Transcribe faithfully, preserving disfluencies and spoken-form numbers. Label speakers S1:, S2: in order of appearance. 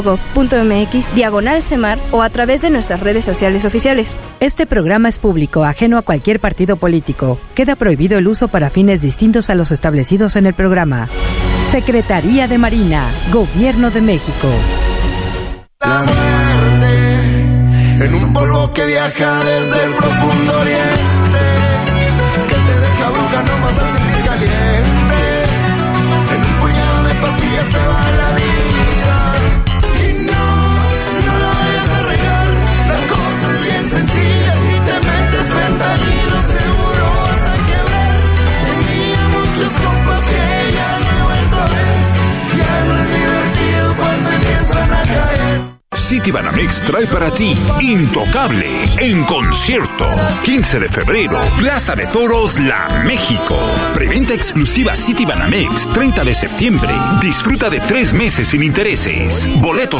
S1: .mx diagonal Semar o a través de nuestras redes sociales oficiales.
S2: Este programa es público, ajeno a cualquier partido político. Queda prohibido el uso para fines distintos a los establecidos en el programa. Secretaría de Marina, Gobierno de México.
S3: La muerte en un polvo que viaja desde el profundo oriente, que te deja bruja nomás al sentir caliente. En un puñado de pastillas se va la vida. Sencilla, si te metes fentanilo seguro vas a quebrar. Tenía muchos compas que ya no he vuelto a ver. Ya no es divertido cuando empiezan a caer.
S4: Citibanamex trae para ti Intocable en concierto. quince de febrero, Plaza de Toros, La México. Preventa exclusiva Citibanamex, treinta de septiembre. Disfruta de tres meses sin intereses. Boletos